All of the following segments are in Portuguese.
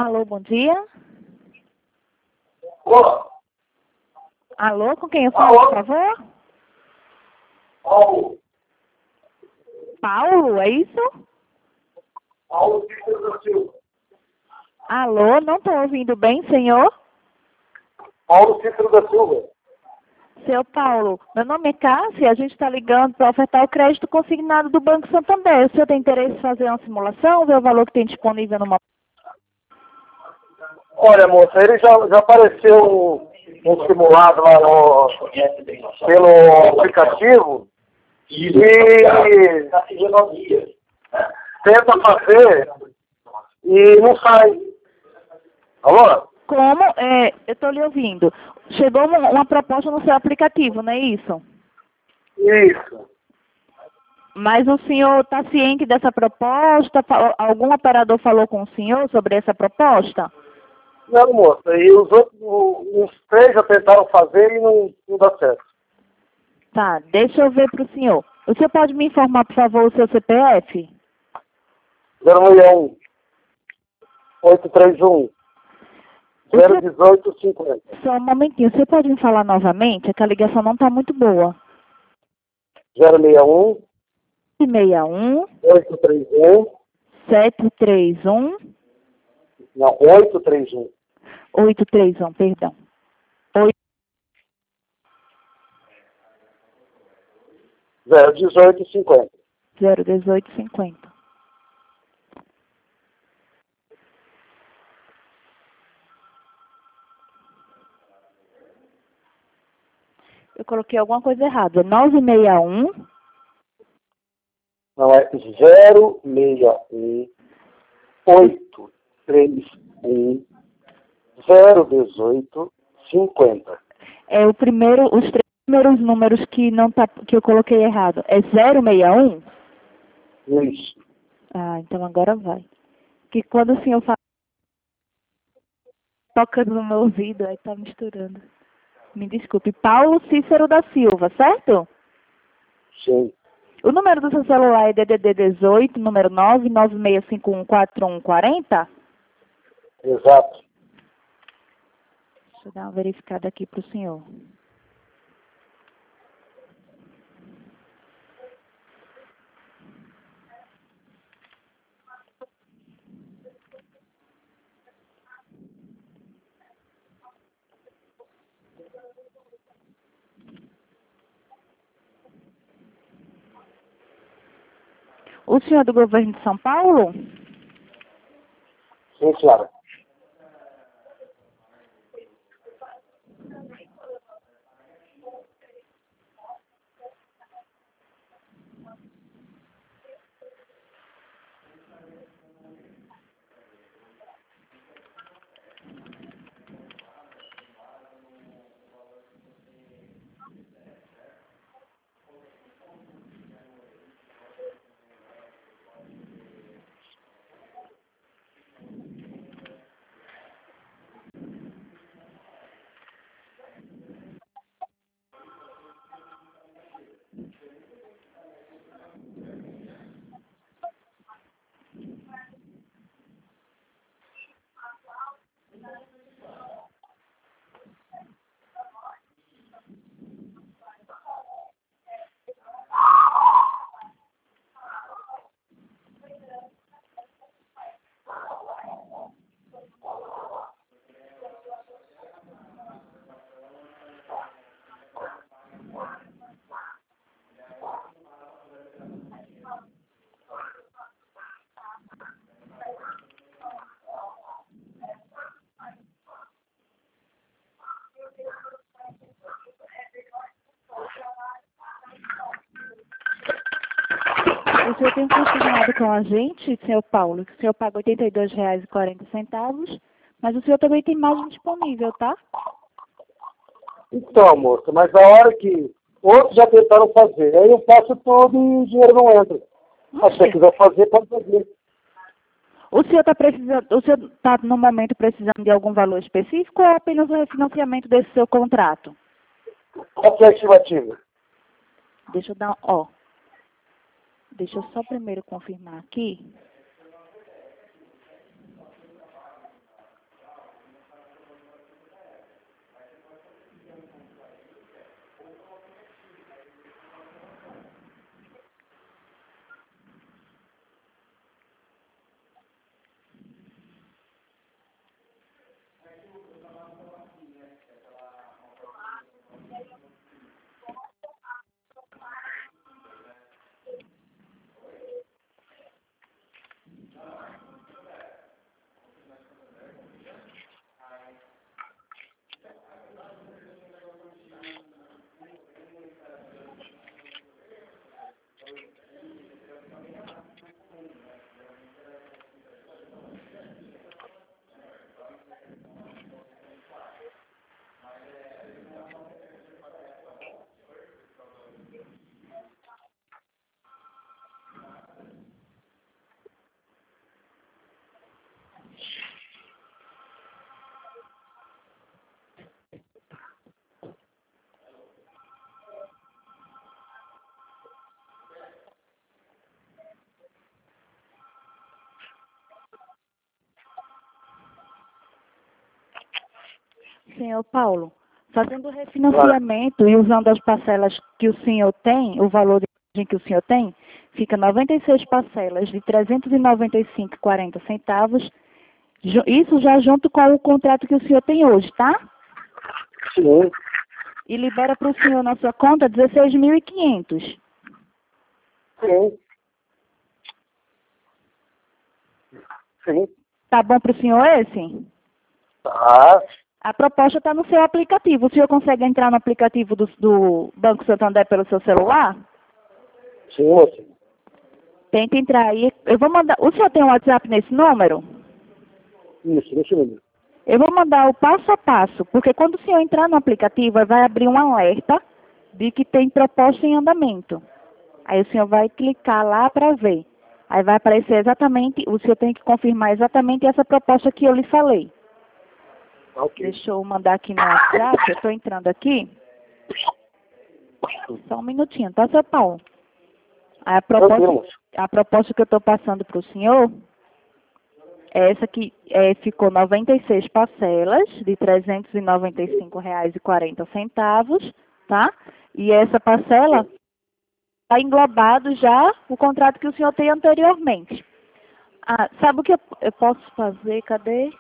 Alô, bom dia. Olá. Alô, com quem eu falo, por favor? Paulo. Paulo, é isso? Paulo Cícero da Silva. Alô, não estou ouvindo bem, senhor? Paulo Cícero da Silva. Seu Paulo, meu nome é Cássia, a gente está ligando para ofertar o crédito consignado do Banco Santander. O senhor tem interesse em fazer uma simulação, ver o valor que tem disponível no momento? Olha, moça, ele já apareceu um simulado lá pelo aplicativo e tenta fazer e não sai. Alô? Como? Eu estou lhe ouvindo. Chegou uma proposta no seu aplicativo, não é isso? Isso. Mas o senhor está ciente dessa proposta? Algum operador falou com o senhor sobre essa proposta? Não, moça, e os outros, os três já tentaram fazer e não dá certo. Tá, deixa eu ver para o senhor. O senhor pode me informar, por favor, o seu CPF? 061 831 01850. Só um momentinho, o senhor pode me falar novamente? É que a ligação não está muito boa. 061 61 831 731 não, 831 831, perdão. 01850. 01850. Eu coloquei alguma coisa errada. 961 Não, é 061 831 018 50. é o primeiro, os três primeiros números que não tá, que eu coloquei errado. É 061? Isso. Ah, então agora vai. Que quando o senhor fala, toca no meu ouvido, aí tá misturando. Me desculpe. Paulo Cícero da Silva, certo? Sim. O número do seu celular é DDD 18, número 996514140? Exato. Deixa eu dar uma verificada aqui para o senhor. O senhor é do governo de São Paulo? Sim, senhora. O senhor tem confirmado com a gente, senhor Paulo, que o senhor paga R$ 82,40, mas o senhor também tem margem disponível, tá? Então, moça, mas na hora que outros já tentaram fazer, aí eu faço tudo e o dinheiro não entra. Mas se você quiser fazer, pode fazer. O senhor está precisando, o senhor está no momento precisando de algum valor específico ou é apenas o refinanciamento desse seu contrato? Qual que é a estimativa? Deixa eu dar, deixa eu só primeiro confirmar aqui. Senhor Paulo, fazendo o refinanciamento e usando as parcelas que o senhor tem, o valor que o senhor tem, fica 96 parcelas de R$ 395,40. Isso já junto com o contrato que o senhor tem hoje, tá? Sim. E libera para o senhor na sua conta 16.500. Sim. Sim. Tá bom para o senhor esse? Tá. A proposta está no seu aplicativo. O senhor consegue entrar no aplicativo do Banco Santander pelo seu celular? Sim, moça. Tenta entrar aí. Eu vou mandar. O senhor tem um WhatsApp nesse número? Isso, deixa eu ver. Eu vou mandar o passo a passo, porque quando o senhor entrar no aplicativo, vai abrir um alerta de que tem proposta em andamento. Aí o senhor vai clicar lá para ver. Aí vai aparecer exatamente, o senhor tem que confirmar exatamente essa proposta que eu lhe falei. Ok. Deixa eu mandar aqui no WhatsApp, eu estou entrando aqui. Só um minutinho, tá, seu Paulo? Aí Tranquilo, moça. a proposta que eu estou passando para o senhor é essa que ficou 96 parcelas de R$ 395,40, tá? E essa parcela está englobado já o contrato que o senhor tem anteriormente. Ah, sabe o que eu posso fazer? Cadê?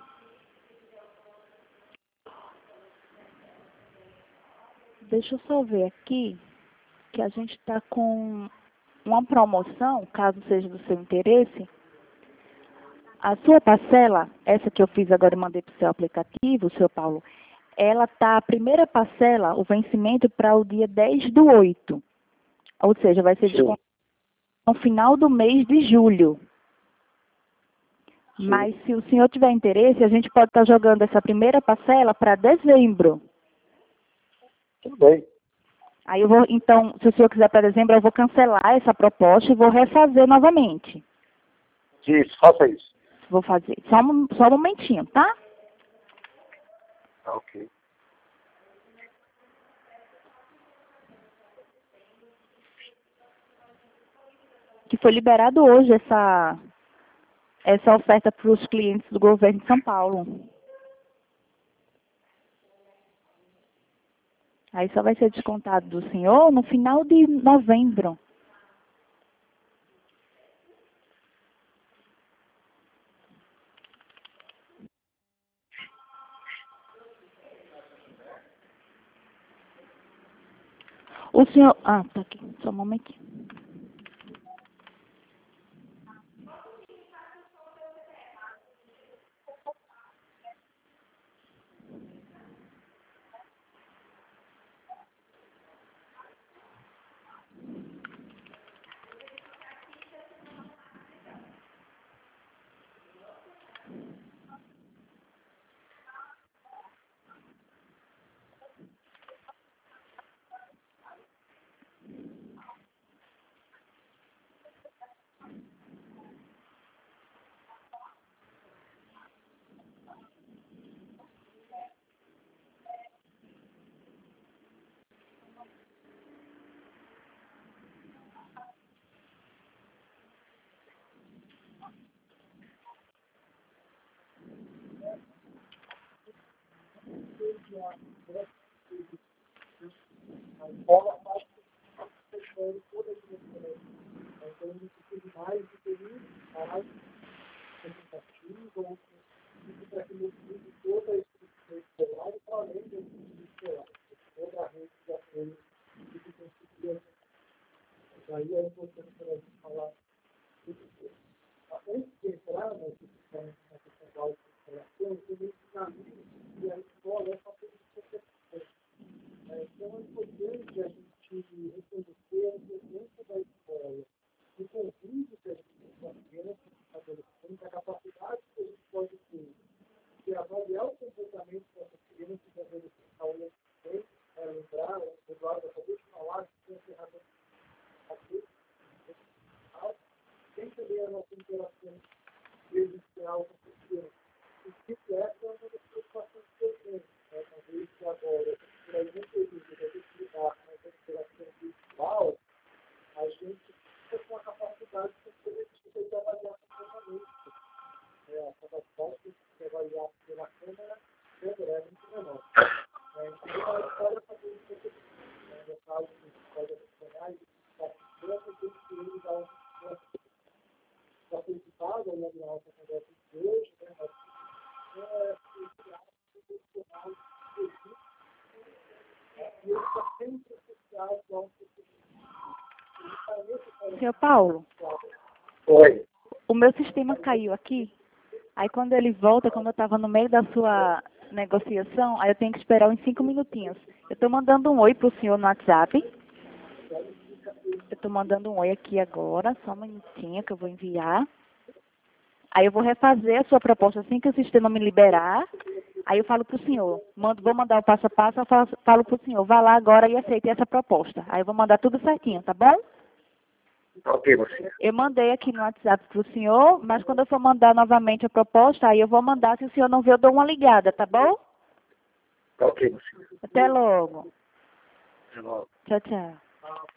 Deixa eu só ver aqui que a gente está com uma promoção, caso seja do seu interesse. A sua parcela, essa que eu fiz agora e mandei para o seu aplicativo, seu Paulo, ela tá a primeira parcela, o vencimento para o dia 10/8. Ou seja, vai ser Sim. descontado no final do mês de julho. Sim. Mas se o senhor tiver interesse, a gente pode estar jogando essa primeira parcela para dezembro. Tudo bem. Aí eu vou, então, se o senhor quiser para dezembro, eu vou cancelar essa proposta e vou refazer novamente. Isso, faça isso. Vou fazer. Só um momentinho, tá? Tá, ok. Que foi liberado hoje essa oferta para os clientes do governo de São Paulo. Aí só vai ser descontado do senhor no final de novembro. O senhor... Ah, tá aqui. Só um momentinho. Senhor Paulo, Oi. o meu sistema caiu aqui. Aí quando ele volta, como eu estava no meio da sua negociação, aí eu tenho que esperar uns 5 minutinhos. Eu estou mandando um oi pro senhor no WhatsApp. Eu estou mandando um oi aqui agora, só um minutinho que eu vou enviar. Aí eu vou refazer a sua proposta assim que o sistema me liberar. Aí eu falo para o senhor, vou mandar o passo a passo, eu falo para o senhor, vá lá agora e aceite essa proposta. Aí eu vou mandar tudo certinho, tá bom? Ok, mocinha. Eu mandei aqui no WhatsApp para o senhor, mas quando eu for mandar novamente a proposta, aí eu vou mandar, se o senhor não ver, eu dou uma ligada, tá bom? Ok, mocinha. Até logo. De novo. Tchau, tchau.